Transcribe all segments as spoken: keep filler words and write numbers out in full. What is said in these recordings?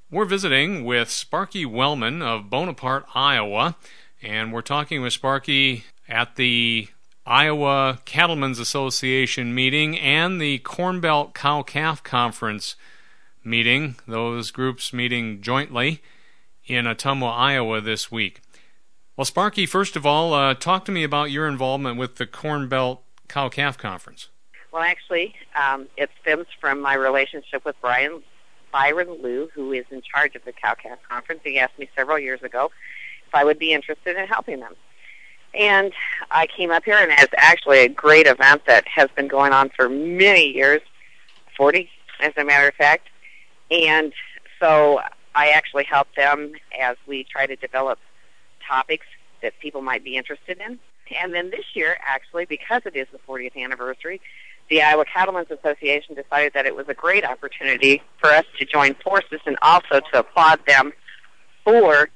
We're visiting with Sparky Wellman of Bonaparte, Iowa, and we're talking with Sparky at the Iowa Cattlemen's Association meeting and the Corn Belt Cow-Calf Conference meeting, those groups meeting jointly in Ottumwa, Iowa this week. Well, Sparky, first of all, uh, talk to me about your involvement with the Corn Belt Cow-Calf Conference. Well, actually, um, it stems from my relationship with Brian Byron Liu, who is in charge of the Cow-Calf Conference. He asked me several years ago if I would be interested in helping them. And I came up here, and it's actually a great event that has been going on for many years, forty as a matter of fact. And so I actually help them as we try to develop topics that people might be interested in. And then this year, actually, because it is the fortieth anniversary, the Iowa Cattlemen's Association decided that it was a great opportunity for us to join forces and also to applaud them for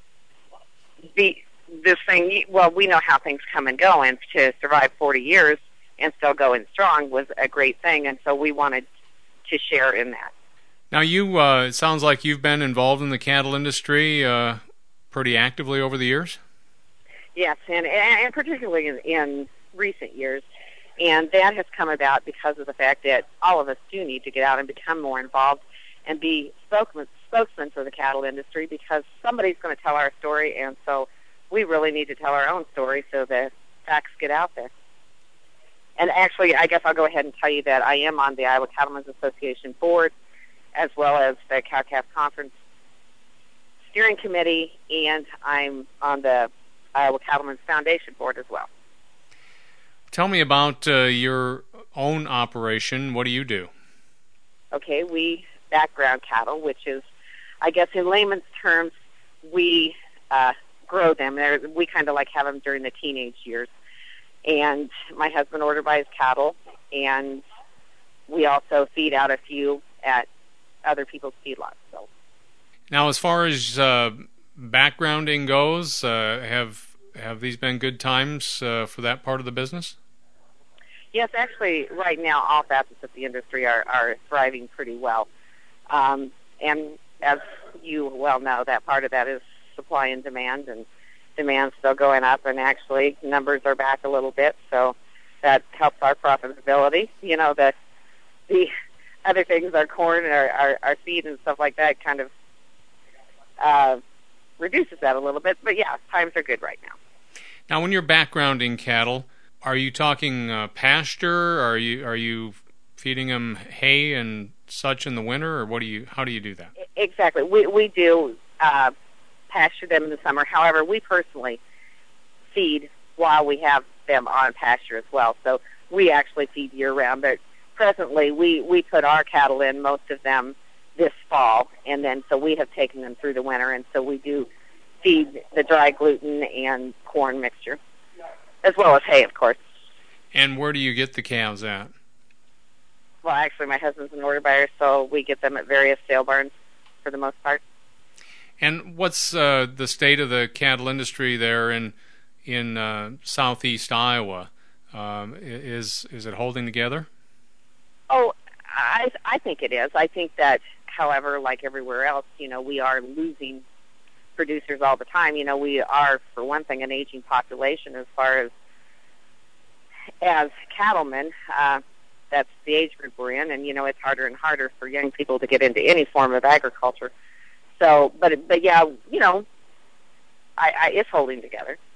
the this thing. Well, we know how things come and go, and to survive forty years and still going strong was a great thing, and so we wanted to share in that. Now, you, uh, it sounds like you've been involved in the cattle industry uh, pretty actively over the years? Yes, and, and particularly in, in recent years. And that has come about because of the fact that all of us do need to get out and become more involved and be spokesmen, spokesmen for the cattle industry, because somebody's going to tell our story, and so we really need to tell our own story so that facts get out there. And actually, I guess I'll go ahead and tell you that I am on the Iowa Cattlemen's Association board, as well as the Cow-Calf Conference steering committee, and I'm on the Iowa Cattlemen's Foundation board as well. Tell me about uh, your own operation. What do you do? Okay, we background cattle, which is, I guess in layman's terms, we uh, grow them. They're, we kind of like have them during the teenage years. And my husband order buys cattle, and we also feed out a few at other people's feedlots. So. Now, as far as uh, backgrounding goes, uh, have have these been good times uh, for that part of the business? Yes, actually, right now, all facets of the industry are, are thriving pretty well. Um, and as you well know, that part of that is supply and demand, and demand's still going up, and actually numbers are back a little bit, so that helps our profitability. You know, the, the other things, our corn, our, our, our feed and stuff like that kind of uh, reduces that a little bit. But, yeah, times are good right now. Now, when you're backgrounding cattle, are you talking uh, pasture? Are you are you feeding them hay and such in the winter, or what do you? How do you do that? Exactly, we we do uh, pasture them in the summer. However, we personally feed while we have them on pasture as well. So we actually feed year round. But presently, we we put our cattle in, most of them this fall, and then so we have taken them through the winter, and so we do feed the dry gluten and corn mixture, as well as hay, of course. And where do you get the calves at? Well, actually, my husband's an order buyer, so we get them at various sale barns for the most part. And what's uh, the state of the cattle industry there in in uh, southeast Iowa? Um, is is it holding together? Oh, I I think it is. I think that, however, like everywhere else, you know, we are losing producers all the time. You know, we are, for one thing, an aging population as far as as cattlemen. Uh, that's the age group we're in, and, you know, it's harder and harder for young people to get into any form of agriculture. So, but, but yeah, you know, I, I, it's holding together.